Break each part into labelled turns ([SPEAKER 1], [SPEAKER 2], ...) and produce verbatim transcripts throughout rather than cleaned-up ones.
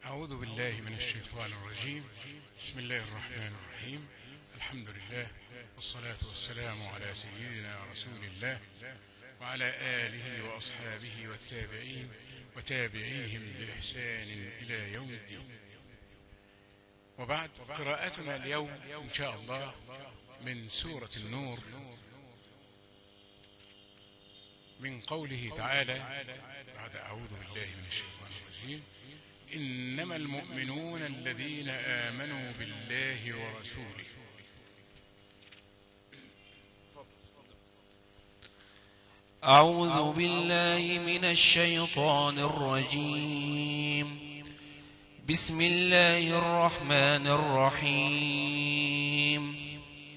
[SPEAKER 1] أعوذ بالله من الشيطان الرجيم. بسم الله الرحمن الرحيم. الحمد لله والصلاة والسلام على سيدنا رسول الله وعلى آله وأصحابه والتابعين وتابعيهم بإحسان إلى يوم الدين. وبعد، قراءتنا اليوم إن شاء الله من سورة النور، من قوله تعالى بعد أعوذ بالله من الشيطان الرجيم: إنما المؤمنون الذين آمنوا بالله ورسوله.
[SPEAKER 2] أعوذ بالله من الشيطان الرجيم. بسم الله الرحمن الرحيم.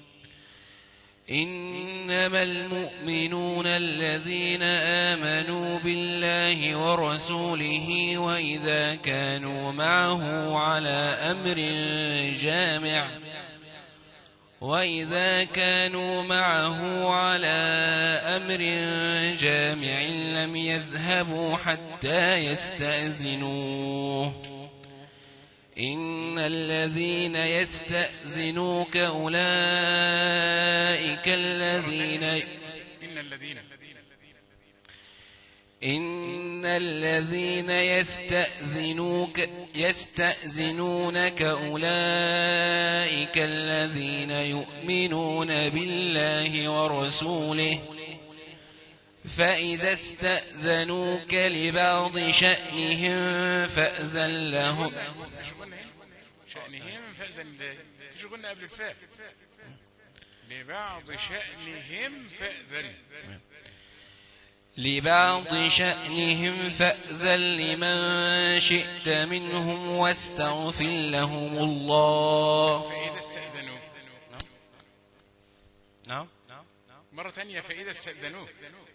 [SPEAKER 2] إنما المؤمنون الذين آمنوا بالله ورسوله وإذا كانوا معه على أمر جامع وإذا كانوا معه على أمر جامع لم يذهبوا حتى يستأذنوه. إن الذين يستأذنوك أولئك الذين
[SPEAKER 1] إن الذين
[SPEAKER 2] إن الذين يستأذنوك يستأذنونك أولئك الذين يؤمنون بالله ورسوله، فإذا استأذنوك لبعض شأنهم فأذن لهم
[SPEAKER 1] شأنهم فأذن تشغلنا قبل الفاء لبعض شأنهم فأذن
[SPEAKER 2] لبعض شأنهم فأذن لمن شئت منهم واستغفر لهم الله.
[SPEAKER 1] فإذا استأذنوك
[SPEAKER 2] نعم
[SPEAKER 1] مرة ثانية فإذا استأذنوك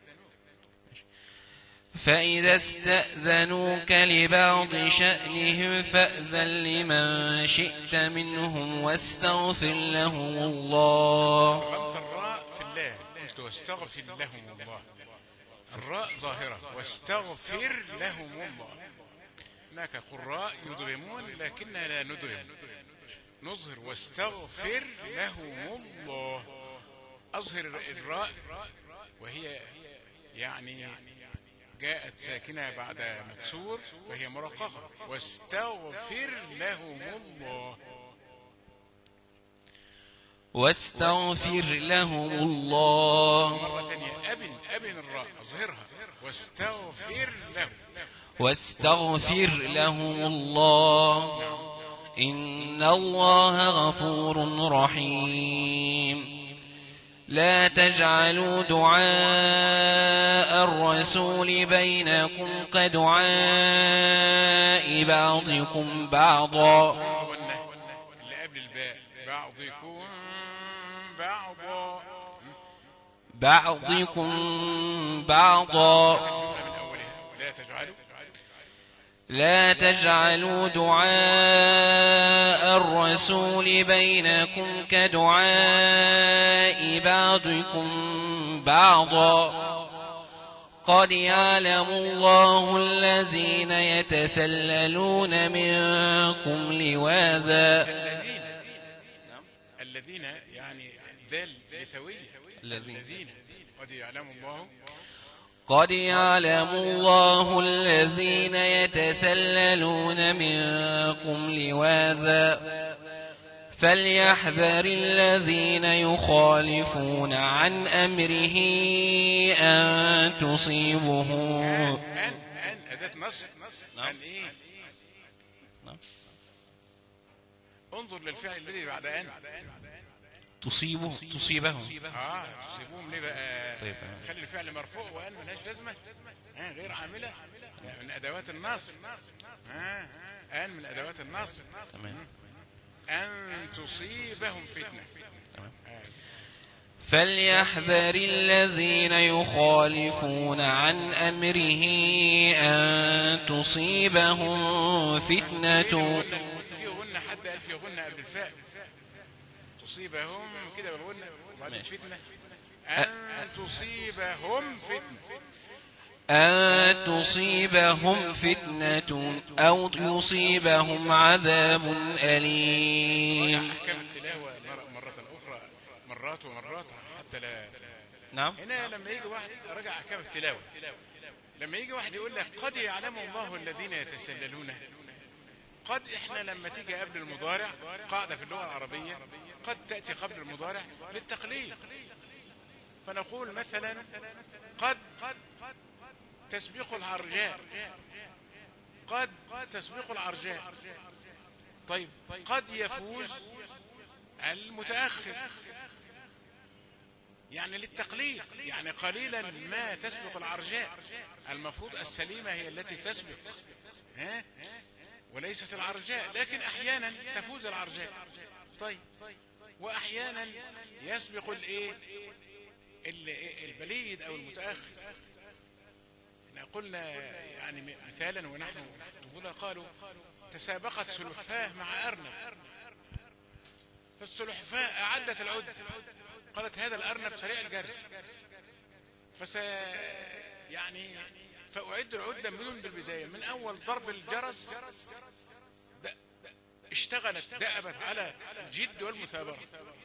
[SPEAKER 2] فإذا استأذنوك لبعض شأنهم فأذن لمن شئت منهم واستغفر لهم الله.
[SPEAKER 1] ضمت الراء في اللام، قلت واستغفر لهم الله، الراء ظاهرة، واستغفر لهم الله. هناك قراء يضغمون لكننا لا نضغم، نظهر واستغفر لهم الله، أظهر الراء وهي يعني جاءت ساكنة بعد مكسور فهي مرققة، واستغفر لهم الله
[SPEAKER 2] واستغفر لهم الله.
[SPEAKER 1] مرة ثانية أبن أبن الراء أظهرها، واستغفر لهم
[SPEAKER 2] واستغفر لهم الله. إن الله غفور رحيم. لا تجعلوا دعاء الرسول بينكم كدعاء بعضكم بعضا.
[SPEAKER 1] اللي قبل الباء بعضكم بعضا
[SPEAKER 2] بعضكم بعضا.
[SPEAKER 1] لا تجعلوا
[SPEAKER 2] لا تجعلوا دعاء الرسول بينكم كدعاء بعضكم بعضا. قد يعلم الله الذين يتسللون منكم لواذا.
[SPEAKER 1] الذين يعني ذل لثوية الذين قد يعلم الله
[SPEAKER 2] قد يعلم الله الذين يتسللون منكم لواذا، فليحذر الذين يخالفون عن أمره أن تصيبهم
[SPEAKER 1] أن أن أداة نصر. أن إيه؟ انظر للفعل الذي بعد أن
[SPEAKER 2] تصيبه تصيبهم
[SPEAKER 1] اه تصيبهم ليه بقى؟
[SPEAKER 2] طيب
[SPEAKER 1] خلي الفعل مرفوع وان ملهاش لازمه، آه غير عامله من ادوات النصر. آه ان من ادوات النصر.
[SPEAKER 2] تمام.
[SPEAKER 1] ان تصيبهم فتنه.
[SPEAKER 2] تمام. فليحذر الذين يخالفون عن أمره أن تصيبهم فتنة.
[SPEAKER 1] في غنى، حد قال في غنى قبل الفاء تصيبهم كده بالغنى وبعدين فتنة، أن تصيبهم فتنة.
[SPEAKER 2] أن تصيبهم فتنة أو يصيبهم عذاب أليم.
[SPEAKER 1] أحكام التلاوة مرة أخرى مرات ومرات حتى لا.
[SPEAKER 2] نعم.
[SPEAKER 1] هنا لما يجي واحد رجع أحكام التلاوة، لما يجي واحد يقول لك قد يعلم الله الذين يتسللون، قد احنا لما تيجي قبل المضارع قاعدة في اللغة العربية قد تأتي قبل المضارع للتقليل، فنقول مثلا قد تسبيق العرجاء، قد تسبيق العرجاء. طيب قد يفوز المتأخر، يعني للتقليل، يعني قليلا ما تسبق العرجاء، المفروض السليمة هي التي تسبق ها وليست العرجاء، لكن احيانا تفوز العرجاء. طيب واحيانا يسبق الايه البليد او المتاخر. احنا قلنا يعني مثالا ونحن طفوله قالوا تسابقت سلحفاه مع ارنب، فالسلحفاه اعدت العد، قالت هذا الارنب سريع الجري، فس يعني فاعد العده بدون بالبدايه، من اول ضرب الجرس اشتغلت دأبت على الجد والمثابرة.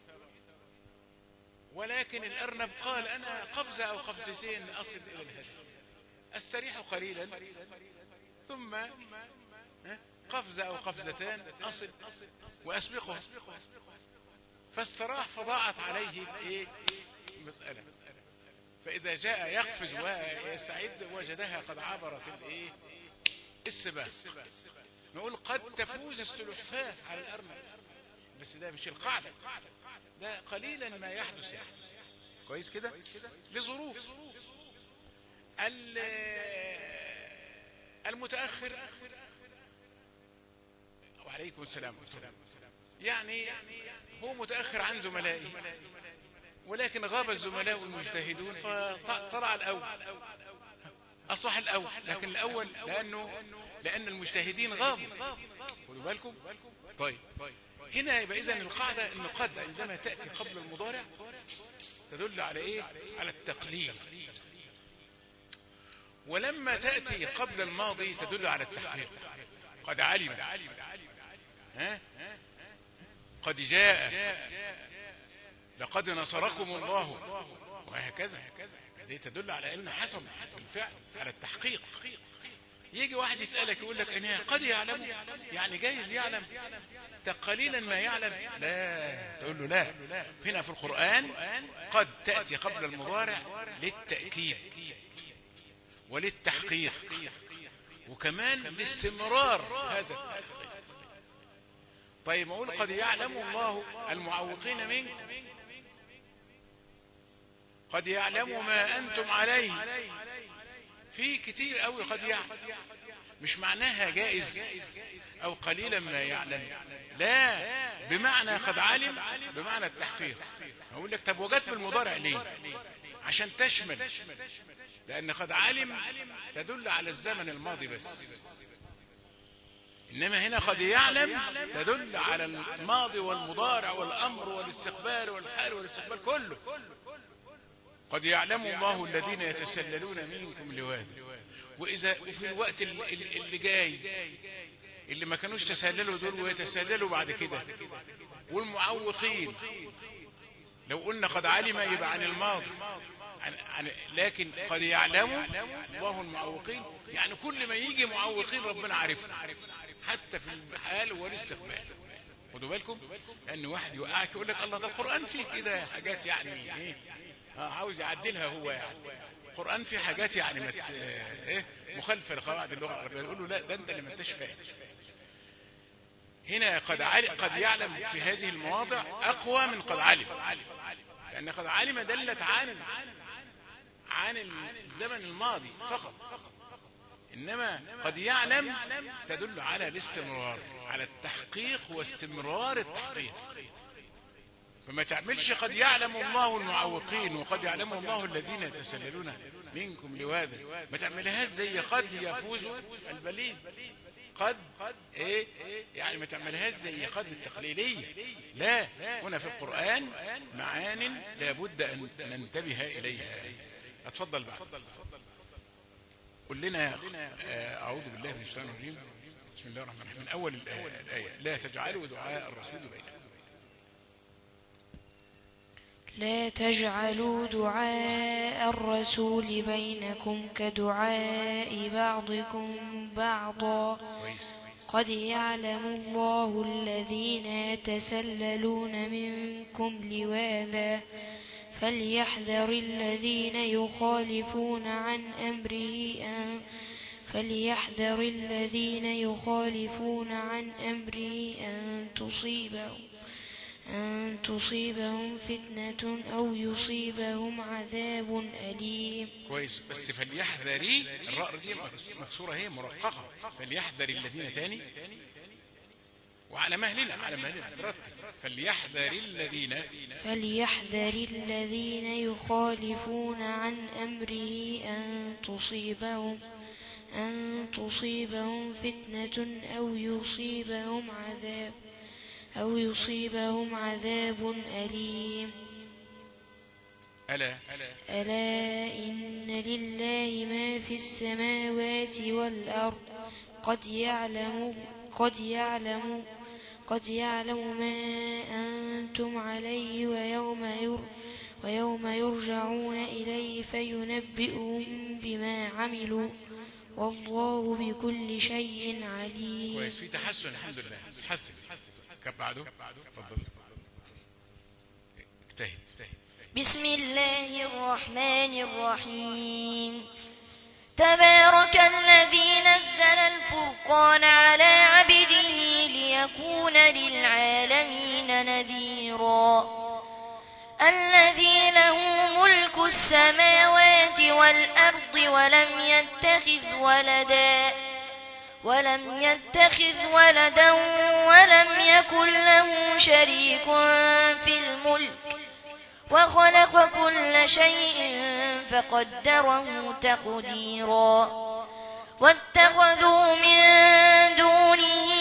[SPEAKER 1] ولكن الأرنب قال أنا قفزة أو قفزتين أصل إلى الهدف، السريح قليلا ثم قفزة أو قفزتان أصل وأسبقه، فاستراح فضاعت عليه إيه مسألة، فإذا جاء يقفز ويستعد وجدها قد عبرت الإيه السباق. نقول قد تفوز السلحفاة على الأرنب، بس ده مش القاعدة، ده قليلا ما يحدث يعني. كويس كده لظروف. المتأخر وعليكم السلام يعني هو متأخر عن زملائه، ولكن غاب الزملاء المجتهدون فطلع الأول، أصبح الأول، لكن الأول لأنه لأن المجتهدين غابوا، خدوا بالكم. طيب هنا يبقى إذن القاعدة إن قد عندما تأتي قبل المضارع تدل على إيه؟ على التقليل، ولما تأتي قبل الماضي تدل على التحقيق. قد علم، ها؟ قد جاء، لقد نصركم الله، وهكذا. دي تدل على ان حصل بالفعل على التحقيق. يجي واحد يسألك يقول لك انا قد يعلم، يعني جايز يعلم قليلا ما يعلم، لا تقول له لا. هنا في القرآن قد تأتي قبل المضارع للتأكيد وللتحقيق وكمان لاستمرار هذا. طيب ما اقول قد يعلم الله المعوقين منكم، قد يعلم ما أنتم عليه، في كتير قوي قد يعلم، مش معناها جائز أو قليلا ما يعلم، لا، بمعنى قد علم بمعنى التحقيق. أقول لك طب وجدت بالمضارع ليه؟ عشان تشمل، لأن قد علم تدل على الزمن الماضي بس، إنما هنا قد يعلم تدل على الماضي والمضارع والأمر والاستقبال والحال والاستقبال كله. قد يعلم الله الذين يتسللون منكم لواذا، وإذا في الوقت اللي جاي اللي ما كانوش تسللوا دول ويتسللوا بعد كده، والمعوقين لو قلنا قد علم يبقى عن الماضي، عن عن لكن قد يعلم الله المعوقين، يعني كل ما يجي معوقين ربنا عارفنا حتى في الحال والاستقبال. خدوا بالكم، لأن واحد يوقعك يقول لك الله ده القرآن فيه كده حاجات يعني ايه عاوز يعدلها هو، يعني القرآن فيه حاجات يعني مت... ايه مخالفة لقواعد اللغة العربية، يقول له لا ده انت اللي ما انتش فاهم. هنا قد عل... قد يعلم في هذه المواضع أقوى من قد علم، لأن قد علم دلت عن عن الزمن الماضي فقط، إنما قد يعلم تدل على الاستمرار، على التحقيق واستمرار التحقيق. فما تعملش قد يعلم الله المعوقين وقد يعلم الله الذين يتسللون منكم لواذا، ما تعملهاش زي قد يفوز البليد، قد ايه يعني ما تعملهاش زي قد التقليلية، لا، هنا في القرآن معان لابد ان ننتبه اليها. اتفضل بقى. قل لنا أعوذ بالله من الشيطان الرجيم. بسم الله الرحمن الرحيم. من أول الآية: لا تجعلوا دعاء الرسول بينكم.
[SPEAKER 3] لا تجعلوا دعاء الرسول بينكم كدعاء بعضكم بعضا قد يعلم الله الذين يتسللون منكم لواذا فليحذر الذين يخالفون عن أمره أن فليحذر الذين يخالفون عن أمره أن تصيبهم أن تصيبهم فتنة أو يصيبهم عذاب أليم.
[SPEAKER 1] كويس، بس فليحذري الراء دي مكسورة هي مرققة. فليحذر الذين تاني وعلى مهلنا على مهلنا فليحذر الذين
[SPEAKER 3] فليحذر الذين يخالفون عن أمره أن تصيبهم أن تصيبهم فتنة أو يصيبهم عذاب أو يصيبهم عذاب أليم.
[SPEAKER 1] ألا
[SPEAKER 3] ألا إن لله ما في السماوات والأرض قد يعلم قد يعلم قد يعلم ما أنتم عليه ويوم ير ويوم يرجعون إليه فينبئهم بما عملوا والله بكل شيء عليم.
[SPEAKER 1] كويس، في تحسن الحمد لله. تحسن كم بعده؟ تفضل اجتهد.
[SPEAKER 4] بسم الله الرحمن الرحيم. تبارك الذي نزل الفرقان على عبده ليكون للعالمين نذيرا. الذي له ملك السماوات والأرض ولم يتخذ ولدا ولم يتخذ ولدا ولم يكن له شريك في الملك وخلق كل شيء فقدره تقديرا. واتخذوا من دونه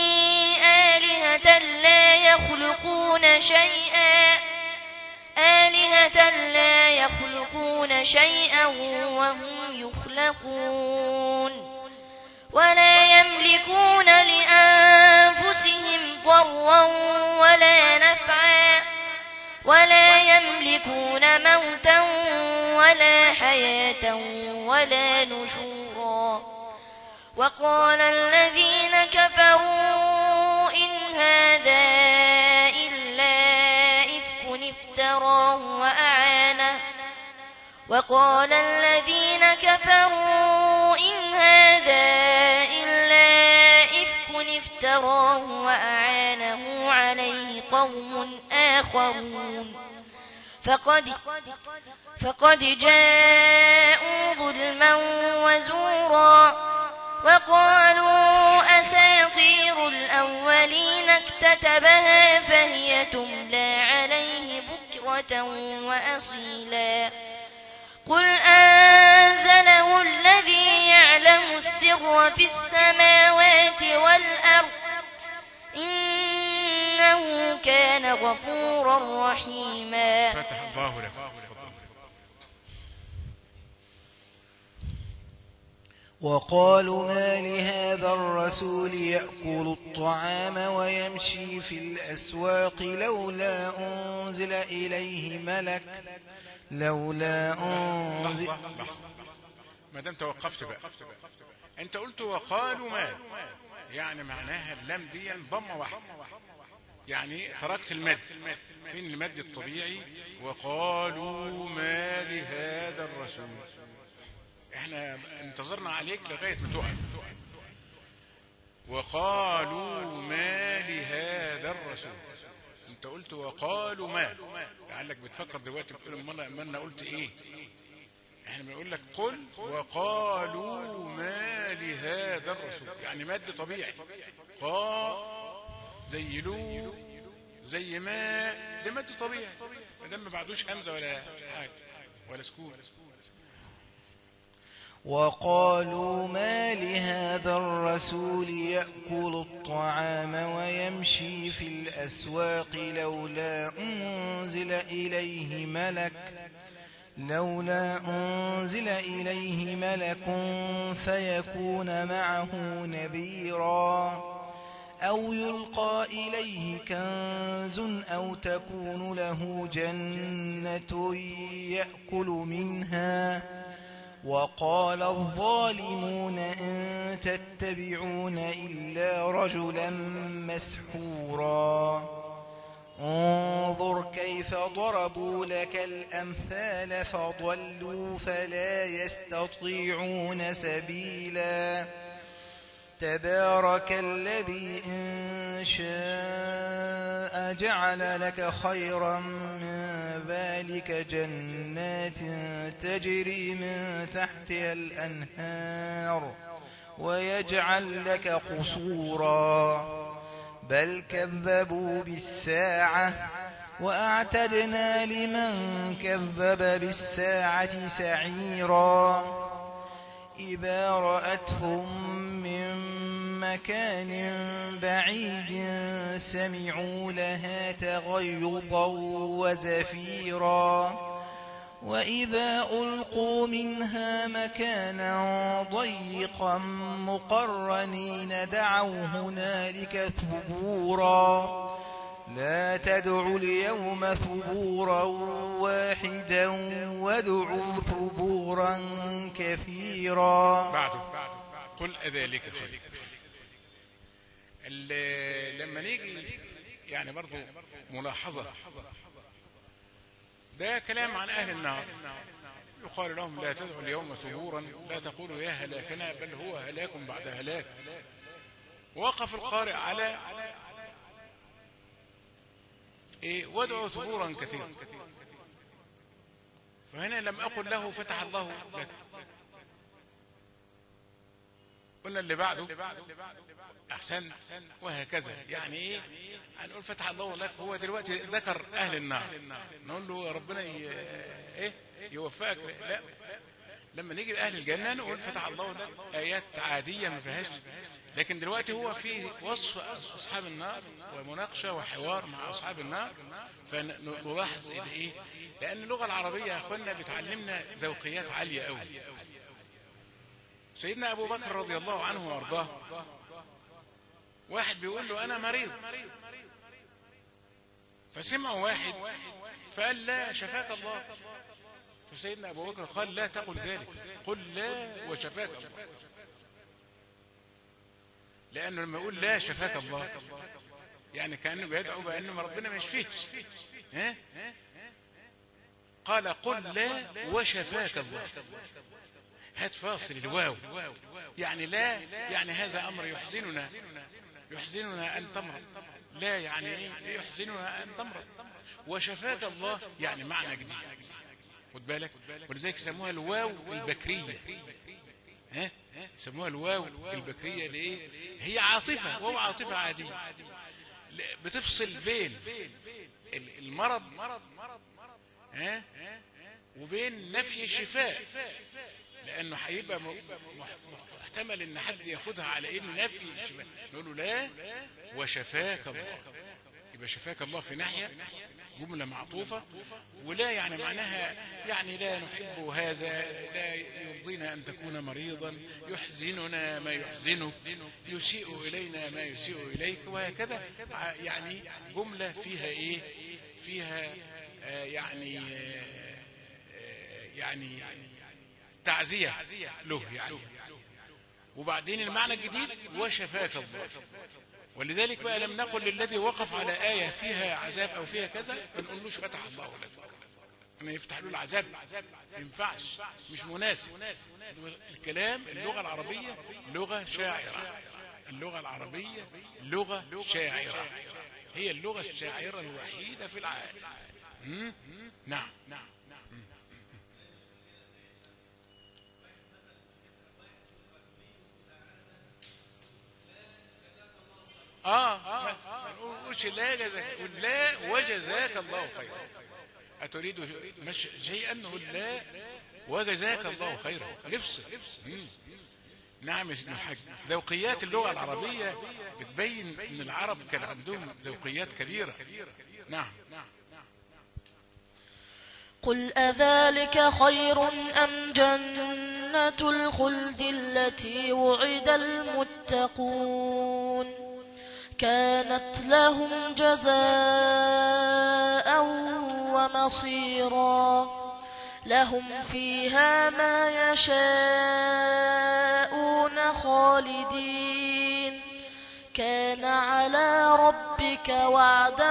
[SPEAKER 4] آلهة لا يخلقون شيئا آلهة لا يخلقون شيئا وهم يخلقون ولا يملكون لأنفسهم ضرا ولا نفعا ولا يملكون موتا ولا حياة ولا نشورا. وقال الذين كفروا إن هذا إلا إفك افتراه وأعانه وقال الذين كفروا إن هذا إلا إفك افتراه وأعانه عليه قوم آخرون فقد, فقد جاءوا ظلما وزورا. وقالوا أساطير الأولين اكتتبها فهي تملى عليه بكرة وأصيلا. قل أنزله الذي يعلم السر في السماوات والأرض إنه كان غفورا رحيما.
[SPEAKER 1] فتح الله لك.
[SPEAKER 5] وقالوا ما لهذا الرسول يأكل الطعام ويمشي في الأسواق لولا أنزل إليه ملك لولا أنزل.
[SPEAKER 1] ما دام توقفت بقى انت قلت وقالوا ما، يعني معناها اللام دي ضمه واحده، يعني تركت المد. فين المد الطبيعي؟ وقالوا ما لهذا الرسول. احنا انتظرنا عليك لغايه ما تقع. وقالوا ما لهذا الرسول. انت قلت وقالوا ما، لعلك بتفكر دلوقتي بتقول ما انا قلت ايه. احنا بنقول لك قل وقالوا ما لهذا الرسول، يعني مد طبيعي. قا زي لو زي ما، ده مد طبيعي ما دام ما بعدوش همزه ولا حاجه ولا سكون.
[SPEAKER 5] وقالوا ما لهذا الرسول يأكل الطعام ويمشي في الأسواق لولا أنزل إليه ملك لولا أنزل إليه ملك فيكون معه نذيرا أو يلقى إليه كنز أو تكون له جنة يأكل منها وقال الظالمون إن تتبعون إلا رجلا مسحورا انظر كيف ضربوا لك الأمثال فضلوا فلا يستطيعون سبيلا تبارك الذي إن شاء جعل لك خيرا من ذلك جنات تجري من تحتها الأنهار ويجعل لك قصورا بل كذبوا بالساعة وأعتدنا لمن كذب بالساعة سعيرا إذا رأتهم من مكان بعيد سمعوا لها تغيظا وزفيرا وإذا ألقوا منها مكانا ضيقا مقرنين دعوا هنالك ثبورا لا تدعوا اليوم ثبورا واحدا وادعوا ثبورا كثيرا.
[SPEAKER 1] بعده قل أذلك خير. لما نيجي يعني برضو ملاحظة، ده كلام عن أهل النار، يقال لهم لا تدعوا اليوم ثبورا، لا تقولوا يا هلاكنا، بل هو هلاك بعد هلاك. وقف القارئ على إيه؟ وادعوا ثبورا كثيرا. فهنا لم أقل له فتح الله لك. قلنا اللي بعده أحسن وهكذا. يعني إيه؟ هنقول فتح الله لك، هو دلوقتي ذكر أهل النار، نقول له ربنا ي... إيه؟ يوفقك. لا، لما نيجي لأهل الجنة نقول فتح الله لك، آيات عادية ما فيهاش. لكن دلوقتي هو في وصف أصحاب النار ومناقشة وحوار مع أصحاب النار، فنلاحظ إيه؟ لأن اللغة العربية يا أخوانا بتعلمنا ذوقيات عالية أوي. سيدنا أبو بكر رضي الله عنه وارضاه، واحد بيقول له أنا مريض، فسمع واحد فقال لا شفاك الله، فسيدنا أبو بكر قال لا تقل ذلك، قل لا وشفاك الله. لأنه لما يقول لا شفاك الله يعني كأنه بيدعو بأنه ربنا ما يشفيك. ها؟ قال قل لا وشفاك الله. هات فاصل الواو، يعني لا يعني هذا أمر يحزننا، يحزننا أن تمرض. لا يعني إيه؟ يحزننا أن تمرض. وشفاك الله يعني معنى جديد، خد بالك. ولذلك سموها الواو البكرية. ها؟ سموها الواو البكرية ليه؟ هي عاطفة، وهو عاطفة عادية بتفصل بين المرض ها وبين نفي الشفاء، لأنه هيبقى محتمل إن حد ياخدها على إن نفي الشفاء. نقول له لا وشفاك الله، يبقى شفاك الله في ناحية جملة معطوفة، ولا يعني معناها يعني لا نحب هذا، لا يرضينا أن تكون مريضا، يحزننا ما يحزنك، يسيء إلينا ما يسيء إليك، وهكذا. يعني جملة فيها إيه؟ فيها آه يعني آه يعني تعزية له يعني. وبعدين المعنى الجديد وشفاك الله. ولذلك بقى لم نقل للذي وقف على آية فيها عذاب أو فيها كذا ما نقولوش فتح الله لك، أما يفتح له العذاب ما ينفعش، مش مناسب. الكلام اللغة العربية لغة شاعرة، اللغة العربية لغة شاعرة، هي اللغة الشاعرة الوحيدة في العالم. نعم نعم. آه ما نقولش لا جزاك، لا وجزاك الله خيرا. أتريد مش شيئا نقول لا وجزاك الله خيرا، نفسه. نعم يا سيدنا الحاج. ذوقيات اللغة العربية بتبين ان العرب كان عندهم ذوقيات كبيرة. نعم.
[SPEAKER 6] قل أذلك خير أم جنة الخلد التي وعد المتقون كانت لهم جزاء ومصيرا لهم فيها ما يشاءون خالدين كان على ربك وعدا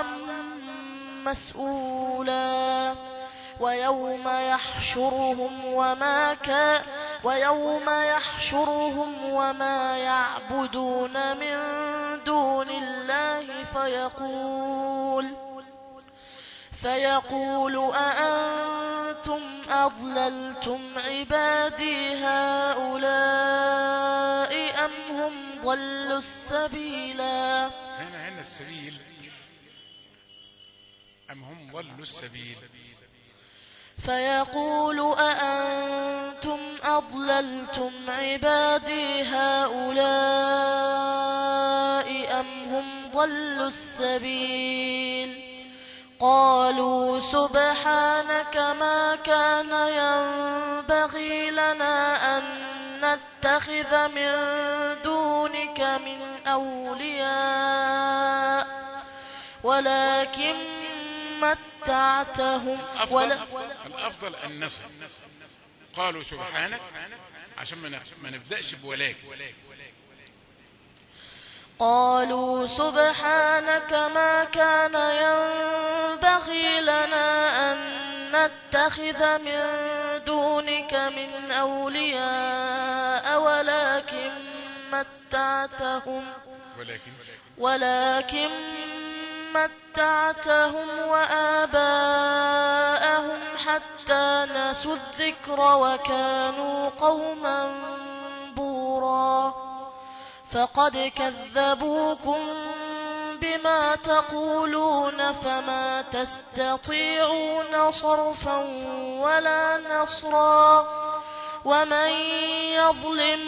[SPEAKER 6] مسئولا ويوم يحشرهم وما كان ويوم يحشرهم وما يعبدون من دون الله فيقول فيقول أأنتم أضللتم عبادي هؤلاء أم هم ضلوا السبيلا.
[SPEAKER 1] هنا هنا السبيل أم هم ضلوا السبيل.
[SPEAKER 6] فيقول أأنتم أضللتم عبادي هؤلاء أم هم ضلوا السبيل قالوا سبحانك ما كان ينبغي لنا أن نتخذ من دونك من أولياء ولكن متعتهم
[SPEAKER 1] ولا الأفضل أن نصل قالوا سبحانك عشان ما نبدأش بولكن
[SPEAKER 6] قالوا سبحانك ما كان ينبغي لنا أن نتخذ من دونك من أولياء ولكن متعتهم
[SPEAKER 1] ولكن
[SPEAKER 6] ولكن متعتهم وآباءهم حتى نسوا الذكر وكانوا قوما بورا فقد كذبوكم بما تقولون فما تستطيعون صرفا ولا نصرا ومن يظلم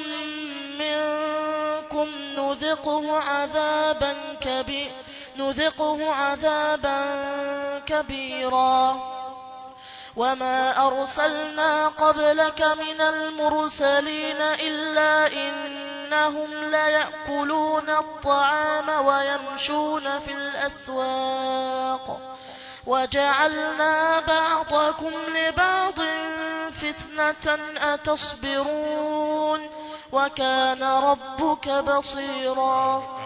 [SPEAKER 6] منكم نذقه عذابا كبيرا نذقه عذابا كبيرا وما أرسلنا قبلك من المرسلين إلا إنهم ليأكلون الطعام ويمشون في الأسواق وجعلنا بعضكم لبعض فتنة أتصبرون وكان ربك بصيرا.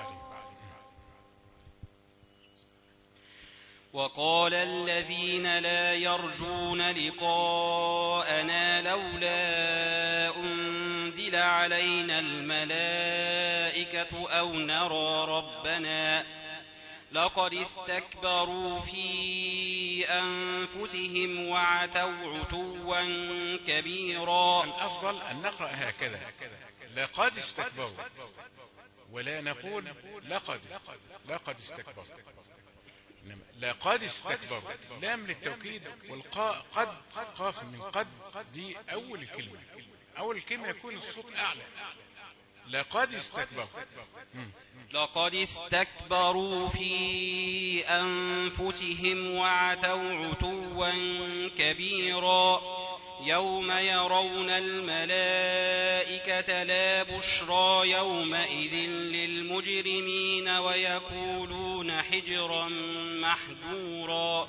[SPEAKER 2] وقال الذين لا يرجون لقاءنا لولا أنزل علينا الملائكة أو نرى ربنا لقد استكبروا في أنفسهم وعتوا عتوا كبيرا.
[SPEAKER 1] الأفضل أن نقرأ هكذا لقد استكبروا ولا نقول لقد لقد استكبروا لقد استكبروا لام للتوكيد والقاء قد قاف من قد دي أول الكلمة أول الكلمة يكون الصوت أعلى لقد استكبروا
[SPEAKER 2] لقد استكبروا في أنفسهم وعتوا عتوا كبيرا يوم يرون الملائكة لا بشرى يومئذ للمجرمين ويقولون حجرا محجورا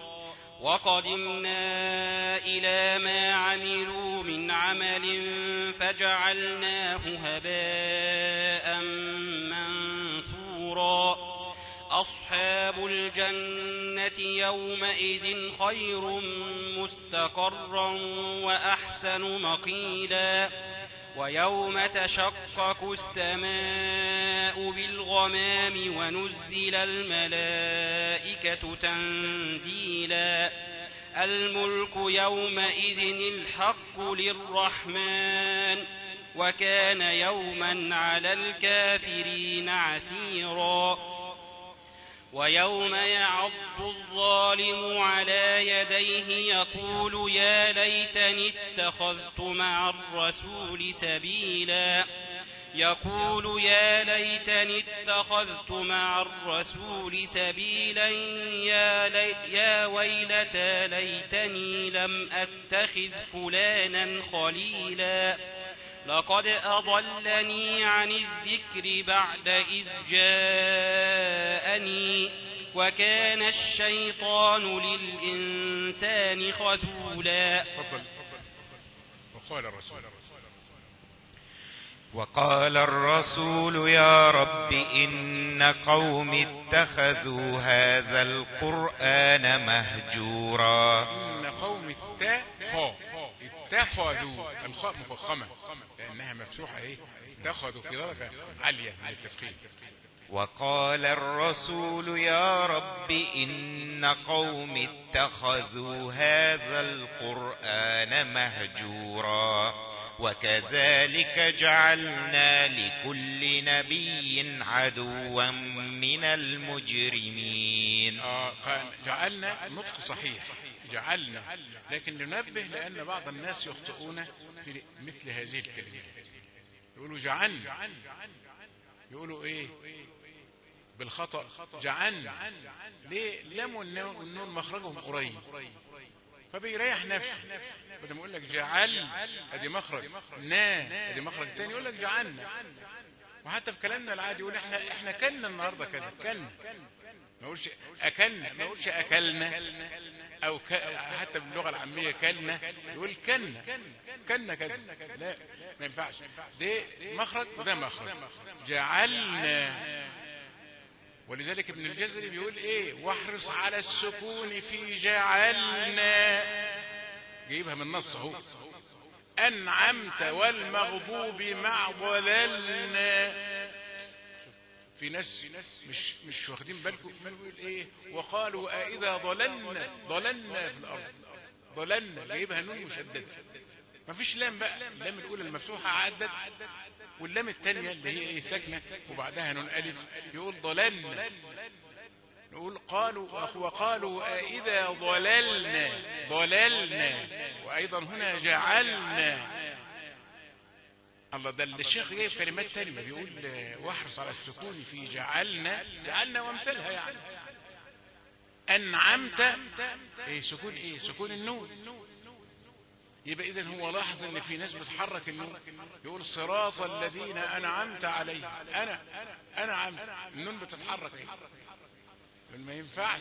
[SPEAKER 2] وقدمنا إلى ما عملوا من عمل فجعلناه هباء منثورا أصحاب الجنة يومئذ خير مستقرا وأحسن مقيلا ويوم تشقق السماء بالغمام ونزل الملائكة تنزيلا الملك يومئذ الحق للرحمن وكان يوما على الكافرين عسيرا ويوم يعض الظالم على يديه يقول يا ليتني اتخذت مع الرسول سبيلا يقول يا ليتني اتخذت مع الرسول سبيلا يا, لي يا ويلتى ليتني لم أتخذ فلانا خليلا لقد أضلني عن الذكر بعد إذ جاءني وكان الشيطان للإنسان خذولا.
[SPEAKER 1] تفضل. وقال الرسول
[SPEAKER 7] وقال الرسول يا رب إن قوم اتخذوا هذا القرآن مهجورا.
[SPEAKER 1] إن قوم اتخذوا اتخذوا الخاء مفخمة لأنها مفتوحة ايه اتخذوا في درجة عالية من التفخيم.
[SPEAKER 7] وقال الرسول يا رب إن قوم اتخذوا هذا القرآن مهجورا وكذلك جعلنا لكل نبي عدوا من المجرمين.
[SPEAKER 1] آه جعلنا النطق صحيح جعلنا، لكن ننبه لأن بعض الناس يخطئون في مثل هذه الكلمة، يقولوا جعلنا، يقولوا ايه بالخطأ جعلنا، ليه؟ لم والنون مخرجهم قريب فبيريح نفسه، بدل ما يقول لك جعل ادي مخرج نا ادي مخرج تاني يقول لك جعلنا. وحتى في كلامنا العادي يقول احنا احنا كلنا النهارده كذا، كلنا، ما يقولش اكلنا، ما يقولش اكلنا، او ك... حتى باللغه العاميه كلنا يقول كلنا كلنا كذا، لا ما ينفعش، ده مخرج وده مخرج جعلنا. ولذلك ابن الجزري بيقول ايه واحرص على السكون في جعلنا، جايبها من نص اهو، انعمت والمغضوب مع ضللنا. في ناس مش مش واخدين بالكم بيقول ايه وقالوا اذا ضللنا ضللنا في الارض، ضللنا جايبها نون مشدده، ما فيش لام بقى، اللام الاولى المفتوحه عدت واللام الثانيه اللي هي ايه ساكنه وبعدها نون الف، يقول ضللنا، نقول قالوا وقالوا اذا ضللنا ضللنا، وايضا هنا جعلنا. الله، ده الشيخ جايب كلمات تانية بيقول واحرص على السكون في جعلنا، جعلنا وامثلها يعني. انعمت ايه سكون ايه سكون النون، يبقى اذا هو لاحظ ان في ناس بتحرك النون، يقول صراط الذين انعمت عليهم، انا انعمت النون بتتحرك ايه، ما ينفعش.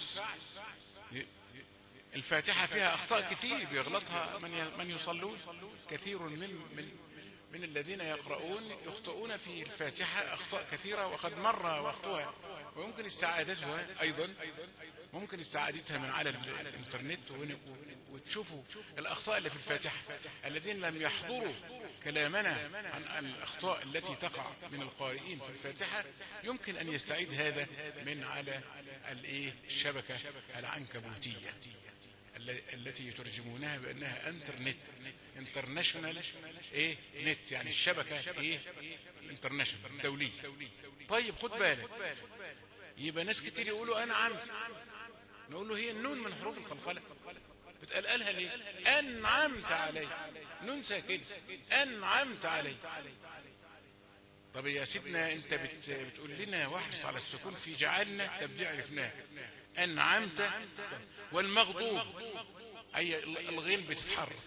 [SPEAKER 1] الفاتحة فيها اخطاء كتير بيغلطها من من يصلون، كثير من من من الذين يقرؤون يخطئون في الفاتحة اخطاء كثيرة وقد مر وقتها، ويمكن استعادتها ايضا، ممكن استعادتها من على الانترنت وتشوفوا الاخطاء اللي في الفاتحة. الذين لم يحضروا كلامنا عن الاخطاء التي تقع من القارئين في الفاتحة يمكن ان يستعيد هذا من على الايه الشبكة العنكبوتية التي يترجمونها بانها انترنت، انترناشونال ايه نت، يعني الشبكة ايه انترناشونال دولية. طيب خد بالك، يبقى ناس كتير يقولوا انا عمت، نقول له هي النون من حروف القلقلة بتقلقلها ليه؟ انعمت عليه، نون ساكنة انعمت عليه. طب يا سيدنا انت بت بتقول لنا واحرص على السكون في جعلنا، طب دي عرفناها انعمت، والمغضوب اي الغين بتتحرك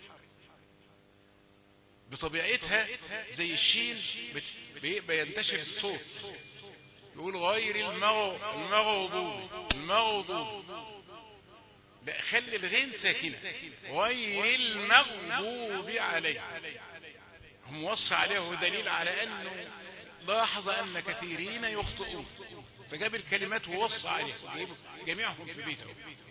[SPEAKER 1] بطبيعتها زي الشين بيبقى ينتشر الصوت، يقول غير المغضوب المغضوب، لا خلي الغين ساكنه غير المغضوب عليه، هم وصى عليه دليل على انه لاحظ ان كثيرين يخطئون فجاب الكلمات ووصى عليه، جميعهم في بيته.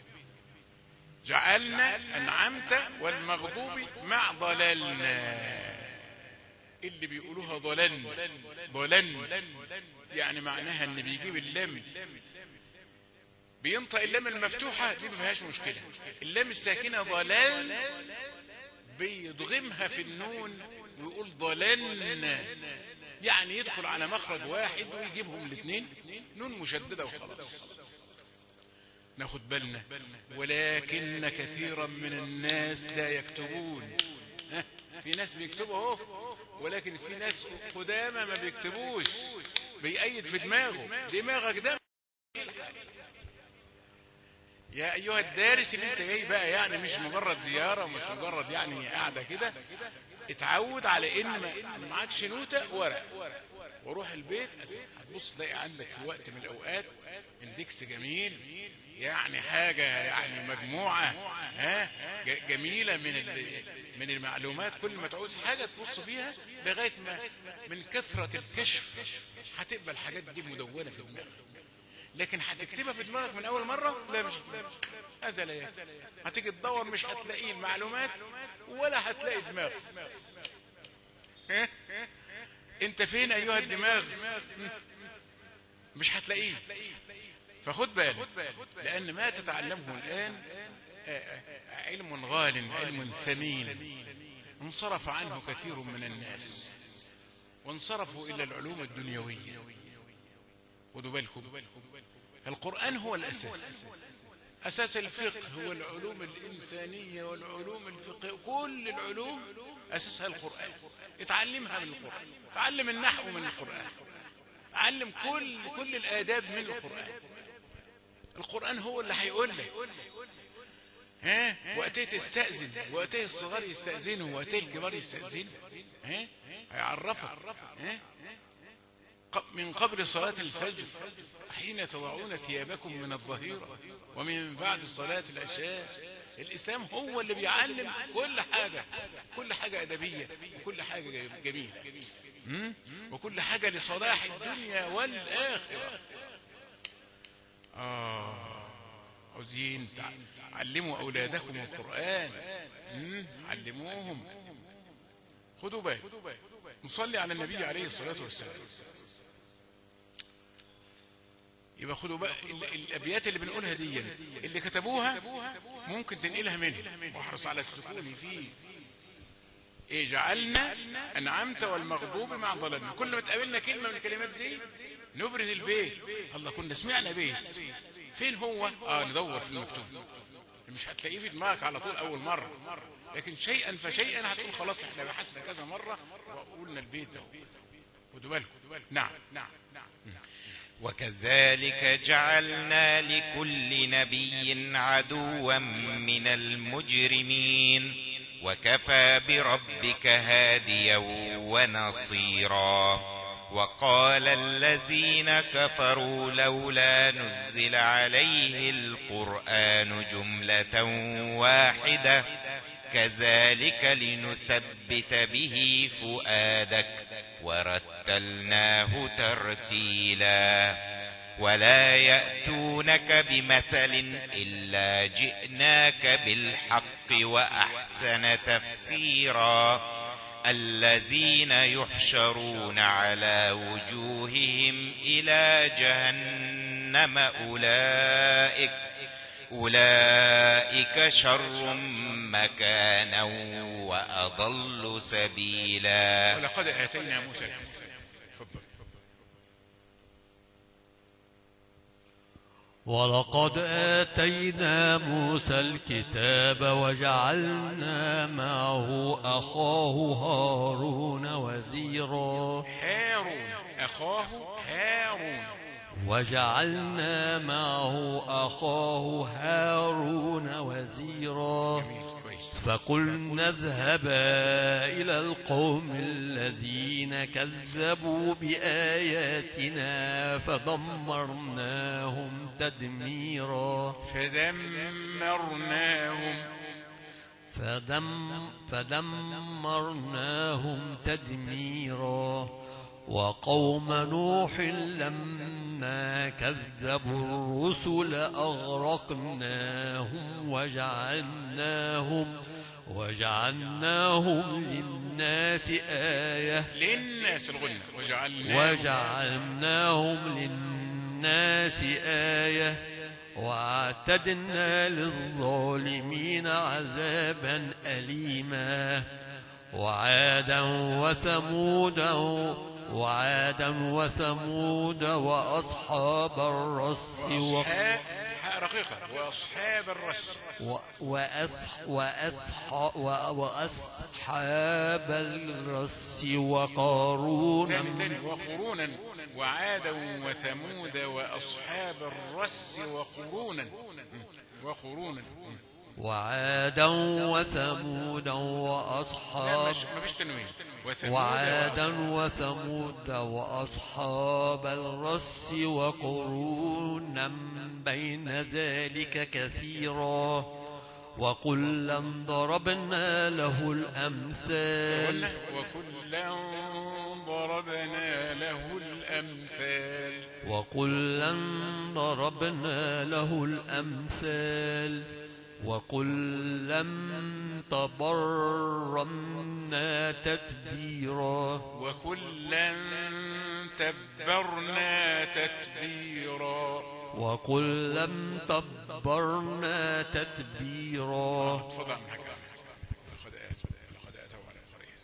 [SPEAKER 1] جعلنا انعمت والمغضوب مع ضللنا، اللي بيقولوها ضللنا ضللنا يعني معناها ان بيجيب اللام بينطق اللام المفتوحة دي ما فيهاش مشكلة، اللام الساكنة ضلال بيضغمها في النون ويقول ضللنا، يعني يدخل على مخرج واحد ويجيبهم الاثنين نون مشددة وخلاص. ناخد بالنا، ولكن كثيرا من الناس لا يكتبون، في ناس بيكتبوا اهو ولكن في ناس قدامى ما بيكتبوش، بيأيد في دماغه. دماغك ده يا ايها الدارس اللي انت جاي بقى، يعني مش مجرد زيارة ومش مجرد يعني قاعدة كده، اتعود على ان ما معكش نوتة ورق، وروح البيت هتبص تلاقي عندك في وقت من الاوقات اندكس جميل، يعني حاجة يعني مجموعة ها جميلة من من المعلومات. كل ما تعوز حاجة تبص فيها لغاية ما من كثرة الكشف هتبقى الحاجات دي مدونة في دماغك. لكن هتكتبها في دماغك من اول مرة لا، مش هذا لا يكفي. هتيجي تدور مش هتلاقي المعلومات ولا هتلاقي دماغ. انت فين ايها الدماغ؟ مش هتلاقيه. فخد بالك، لان ما تتعلمه الان علم غال، علم ثمين، انصرف عنه كثير من الناس وانصرفوا الى العلوم الدنيوية. خدوا بالكم، القرآن هو الاساس، اساس الفقه هو العلوم الانسانية والعلوم الفقه، كل العلوم اساسها القرآن. اتعلمها من القرآن، تعلم النحو من القرآن، علم كل كل الآداب من القرآن. القرآن هو اللي هيقول لك ها وقتها تستأذن، وقتها الصغار يستأذنوا، وقتها الكبار يستأذنوا، ها هيعرفك ها من قبل صلاة الفجر حين تضعون ثيابكم من الظهيرة ومن بعد صلاة العشاء. الإسلام هو اللي بيعلم كل حاجة، كل حاجة أدبية وكل حاجة جميلة وكل حاجة لصلاح الدنيا والآخرة. آه عاوزين علموا أولادكم القرآن، علموهم. خدوا بالك، نصلي على النبي عليه الصلاة والسلام. يبقى خدوا بقى الأبيات اللي بنقولها دي اللي كتبوها ممكن تنقلها منه، واحرص على السكون فيه. ايه جعلنا انعمت والمغضوب مع ضللنا. كل ما تقابلنا كلمة من الكلمات دي نبرز البيت. الله كنا سمعنا بيت، فين هو؟ اه ندور في المكتوب. مش هتلاقيه في دماغك على طول اول مرة، لكن شيئا فشيئا هتقول خلاص احنا بحثنا كذا مرة وقلنا البيت ده. خدوا بالكم. نعم نعم نعم.
[SPEAKER 7] وكذلك جعلنا لكل نبي عدوا من المجرمين وكفى بربك هاديا ونصيرا. وقال الذين كفروا لولا نزل عليه القرآن جملة واحدة كذلك لنثبت به فؤادك ورتلناه ترتيلا. ولا يأتونك بمثل إلا جئناك بالحق وأحسن تفسيرا. الذين يحشرون على وجوههم إلى جهنم أولئك أولئك شر مكانا وأضل سبيلا.
[SPEAKER 1] ولقد آتينا موسى الكتاب.
[SPEAKER 8] ولقد آتينا موسى الكتاب وجعلنا معه أخاه هارون وزيرا.
[SPEAKER 1] هارون أخاه هارون.
[SPEAKER 8] وجعلنا معه أخاه هارون وزيرا. فقلنا اذهبا إلى القوم الذين كذبوا بآياتنا فدمرناهم تدميرا.
[SPEAKER 1] فدمرناهم
[SPEAKER 8] فدم فدمرناهم تدميرا. وقوم نوح لما كذبوا الرسل أغرقناهم وجعلناهم وجعلناهم للناس آية.
[SPEAKER 1] للناس الغنى وجعلناهم,
[SPEAKER 8] وجعلناهم للناس آية واعتدنا للظالمين عذابا أليما. وعادا وثمودا وعادا وثمود وأصحاب الرس
[SPEAKER 1] هاء رقيقة. وأصحاب الرس.
[SPEAKER 8] و- وأصح وأصح و- وأصحاب الرس وقارون
[SPEAKER 1] تاني تاني وقرونا وعادا وثمود وأصحاب الرس وقرونا وقرونا
[SPEAKER 8] وعادا وثمودا
[SPEAKER 1] لا
[SPEAKER 8] وأصحاب
[SPEAKER 1] مش مفيش تنوين. وثمود
[SPEAKER 8] وعادا وثمود وأصحاب الرس وقرونا بين ذلك كثيرا وكلا ضربنا له الأمثال
[SPEAKER 1] وكلا ضربنا له الأمثال
[SPEAKER 8] وكلا ضربنا له الأمثال وكلا تبرمنا تتبيرا
[SPEAKER 1] وكلا تبرنا تتبيرا
[SPEAKER 8] وكلا تبرنا تتبيرا.
[SPEAKER 1] تفضل عن حاجة. لقد أتوا على القرية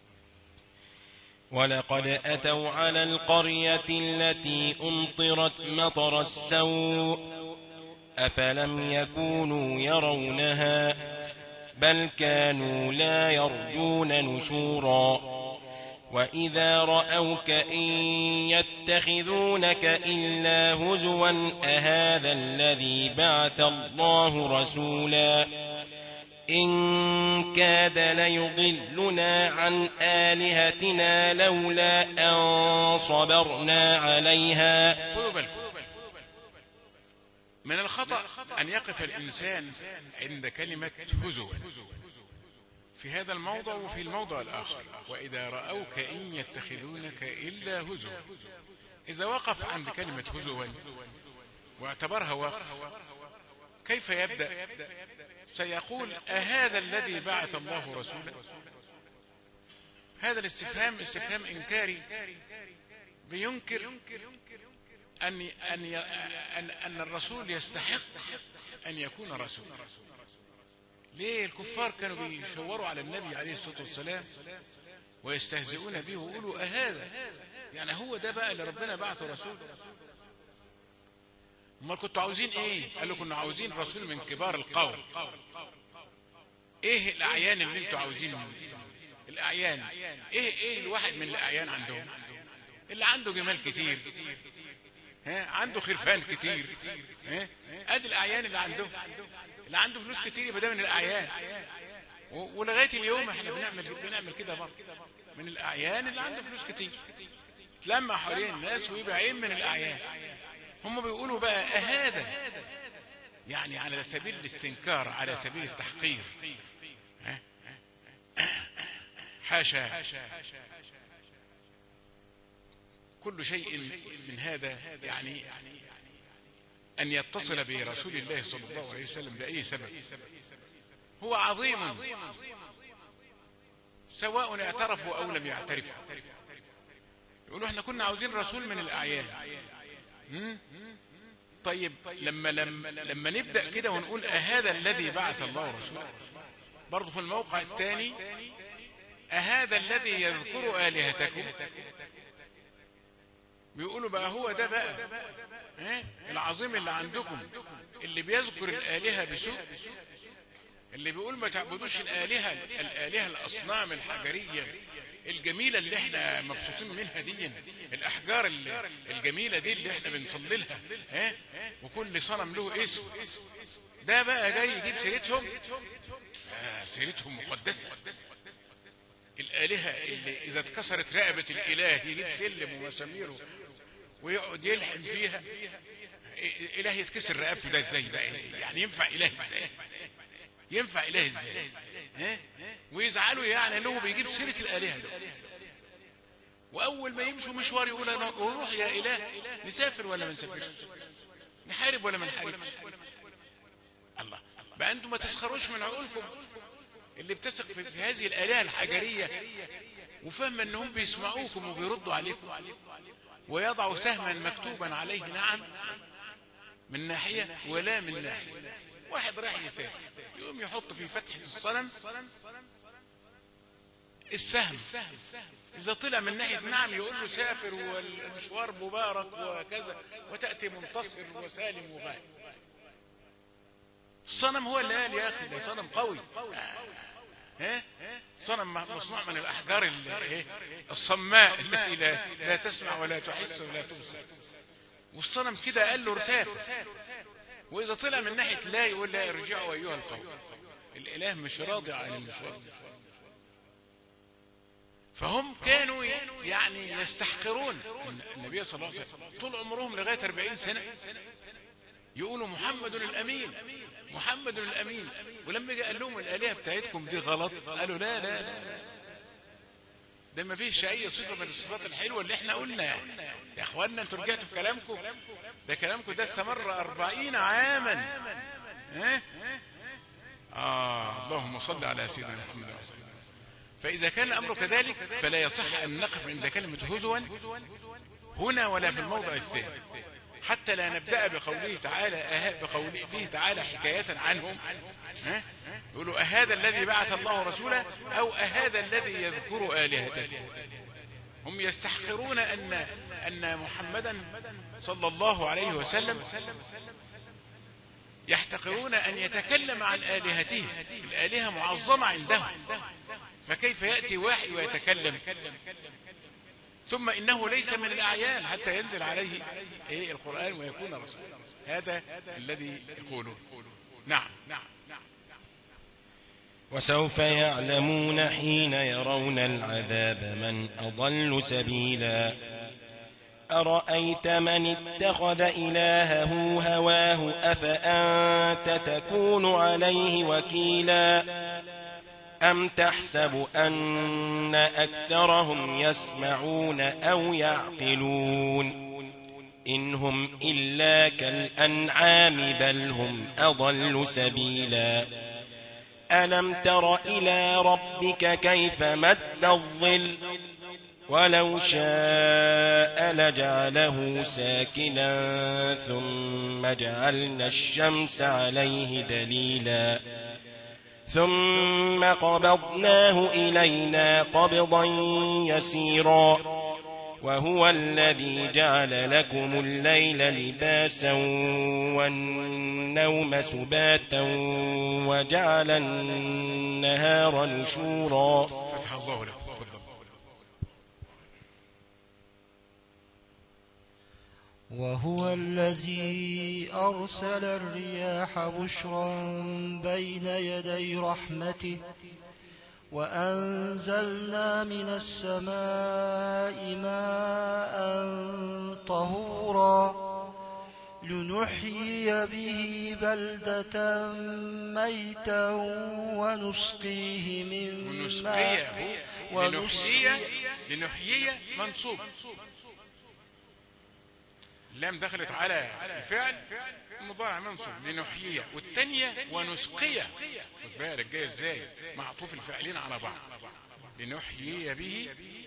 [SPEAKER 9] ولقد أتوا على القرية التي أمطرت مطر السوء أفلم يكونوا يرونها بل كانوا لا يرجون نشورا وإذا رأوك إن يتخذونك إلا هزوا أهذا الذي بعث الله رسولا إن كاد ليضلنا عن آلهتنا لولا أن صبرنا عليها.
[SPEAKER 1] خذوا بالكم من الخطأ أن يقف الإنسان عند كلمة هزوا في هذا الموضع وفي الموضع الآخر. وإذا رأوك إن يتخذونك إلا هزوا. إذا وقف عند كلمة هزوا واعتبرها وقف كيف يبدأ؟ سيقول أهذا الذي بعث الله رسولا. هذا الاستفهام استفهام إنكاري بينكر أن, أن, أن, أن الرسول يستحق أن يكون رسول. ليه الكفار كانوا بيشوروا على النبي عليه الصلاة والسلام ويستهزئون به ويقولوا أهذا يعني هو ده بقى اللي ربنا بعثه رسول؟ ما كنتوا عاوزين ايه؟ قالوا كنا عاوزين رسول من كبار القوم. ايه الاعيان اللي انتوا عاوزينه؟ الاعيان ايه؟ ايه الواحد من الاعيان عندهم؟ اللي عنده جمال كتير، ها عنده خرفان كتير، ها ادي الاعيان اللي عنده. اللي عنده فلوس كتير يبقى ده من الاعيان. ولغايه اليوم احنا بنعمل بنعمل كده برضه من الاعيان اللي عنده فلوس كتير تلمع حوالين الناس ويبقى عين من الاعيان. هم بيقولوا بقى أهذا يعني على سبيل الاستنكار، على سبيل التحقير. حاشا، كل شيء من هذا يعني أن يتصل برسول الله صلى الله عليه وسلم بأي سبب هو عظيم سواء اعترفوا أو لم يعترفوا. يقولوا احنا كنا عاوزين رسول من الأعيان. طيب لما لما لما نبدأ كده ونقول أهذا الذي بعث الله رسوله، برضه في الموقع الثاني أهذا الذي يذكر آلهتكم، بيقولوا بقى هو ده بقى اه؟ العظيم اللي عندكم اللي بيذكر الآلهة بسوء، اللي بيقول ما تعبدوش الآلهة الآلهة الأصنام الحجرية الجميلة اللي احنا مبسوطين منها دي، الأحجار الجميلة دي اللي احنا بنصلي لها اه؟ وكل صنم له اسم، ده بقى جاي يجيب سيرتهم آه سيرتهم مقدسة. الآلهة اللي إذا اتكسرت رقبة الإله يجيب سلم ومساميره ويقعد يلحم فيها. إله يتكسر رقبته ده ازاي بقى؟ يعني ينفع إله ازاي؟ ينفع إله ازاي؟ ها؟ ويزعلوا يعني انه بيجيب سيرة الآلهة ده. وأول ما يمشوا مشوار يقول أنا نروح يا إله نسافر ولا ما نسافرش، نحارب ولا ما نحاربش. الله بقى أنتم ما تسخروش من عقولكم اللي بتثق في, في هذه الآلهة الحجرية وفهم أنهم بيسمعوكم وبيردوا عليكم ويضعوا سهما مكتوبا عليه نعم من ناحية ولا من ناحية. واحد راح يسافر يقوم يحط في فتحة الصنم السهم، إذا طلع من ناحية نعم يقول له سافر والمشوار مبارك وكذا وتأتي منتصر وسالم وغالب. الصنم هو اللي قال يا اخي ده صنم قوي، ها صنم مصنوع من الاحجار الصماء التي لا, لا تسمع ولا تحس ولا تبصر، والصنم كده قال له ارتاف، واذا طلع من ناحيه لا يقول لا ارجعوا ايها القوم. الاله مش راضي عن المشوار، فهم كانوا يعني يستحقرون النبي صلى الله عليه وسلم طول عمرهم لغايه أربعين سنة يقولوا محمد الامين محمد الامين، ولما جاء قال لهم الالهه بتاعتكم دي غلط قالوا لا لا لا ده ما فيش اي صفه من الصفات الحلوه اللي احنا قلنا. يعني يا اخوانا انتوا رجعتوا في كلامكم، ده كلامكم ده استمر أربعين عاما. ها اه اللهم صل على سيدنا محمد. فاذا كان الامر كذلك فلا يصح ان نقف عند كلمه هزوا هنا ولا في الموضع الثاني، حتى لا نبدأ بقوله تعالى أه... بقوله تعالى حكاية عنهم، ها يقولوا أهذا الذي بعث الله رسوله أو أهذا الذي يذكر آلهته. هم يستحقرون أن أن محمدا صلى الله عليه وسلم يحتقرون أن يتكلم عن آلهته، الآلهة معظمة عندهم، فكيف يأتي واحد ويتكلم؟ ثم إنه ليس من الأعيان حتى ينزل عليه إيه القرآن ويكون رسولا. هذا الذي يقوله. نعم.
[SPEAKER 9] وسوف يعلمون حين يرون العذاب من أضل سبيلا. أرأيت من اتخذ إلهه هواه أفأنت تكون عليه وكيلا أم تحسب أن أكثرهم يسمعون أو يعقلون إن هم إلا كالأنعام بل هم أضل سبيلا. ألم تر إلى ربك كيف مد الظل ولو شاء لجعله ساكنا ثم جعلنا الشمس عليه دليلا ثم قبضناه إلينا قبضا يسيرا وهو الذي جعل لكم الليل لباسا والنوم سباتا وجعل النهار نشورا.
[SPEAKER 1] فتح الله لكم.
[SPEAKER 10] وهو الذي أرسل الرياح بشرا بين يدي رحمته وأنزلنا من السماء ماء طهورا لنحيي به بلدة ميتا ونسقيه مما
[SPEAKER 1] ونسقيه لنحيي منصوب، اللام دخلت على الفعل مضارع منصوب لنحييه، والثانيه ونسقيه خد بالك جايه ازاي معطوف الفعلين على بعض. لنحيي به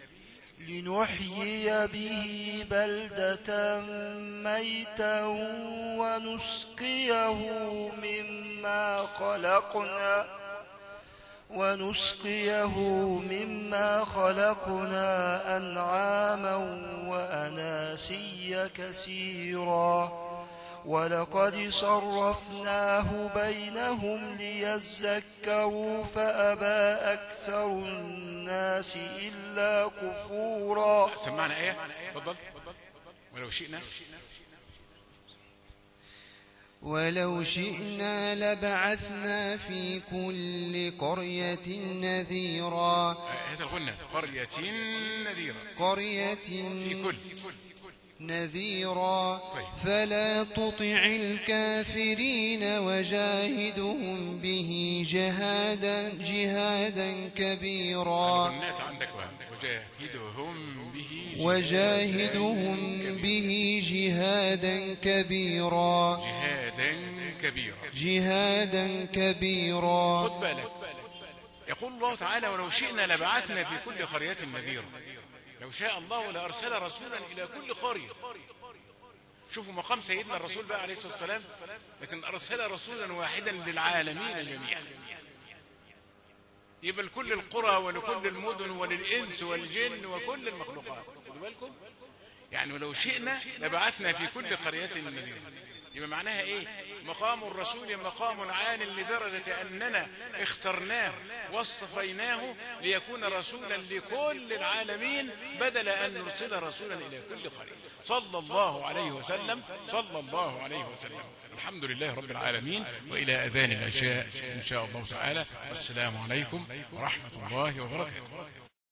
[SPEAKER 10] لنحيي به بلدة ميتا ونسقيه مما خلقنا ونسقيه مما خلقنا أنعاما وأناسيا كثيرا ولقد صرفناه بينهم ليذكروا فأبى أكثر الناس إلا كفورا.
[SPEAKER 1] سمعنا آية تفضل. ولو شئنا
[SPEAKER 11] ولو شئنا لبعثنا في كل قرية نذيرا.
[SPEAKER 1] هذا الغنة قرية نذيرا
[SPEAKER 11] قرية
[SPEAKER 1] في كل
[SPEAKER 11] نذيرا فلا تطع الكافرين وجاهدهم به جهادا جهادا كبيرا.
[SPEAKER 1] وجاهدهم به
[SPEAKER 11] وجاهدهم به جهادا كبيرا
[SPEAKER 1] جهادا كبيرا
[SPEAKER 11] جهادا كبيرا.
[SPEAKER 1] خد بالك يقول الله تعالى ولو شئنا لبعثنا في كل قرية نذيرا. لو شاء الله لأرسل رسولا إلى كل قرية. شوفوا مقام سيدنا الرسول بقى عليه الصلاة والسلام، لكن أرسل رسولا واحدا للعالمين جميعا، يبقى لكل القرى ولكل المدن وللإنس والجن وكل المخلوقات. خدوا بالكم يعني ولو شئنا لبعثنا في كل قرية نذيرا. يبقى معناها ايه؟ مقام الرسول مقام عال لدرجة أننا اخترناه واصطفيناه ليكون رسولا لكل العالمين بدل أن نرسل رسولا إلى كل قرية. صلى الله عليه وسلم صلى الله عليه وسلم. الحمد لله رب العالمين، وإلى أذان العشاء إن شاء الله تعالى. والسلام عليكم ورحمة الله وبركاته.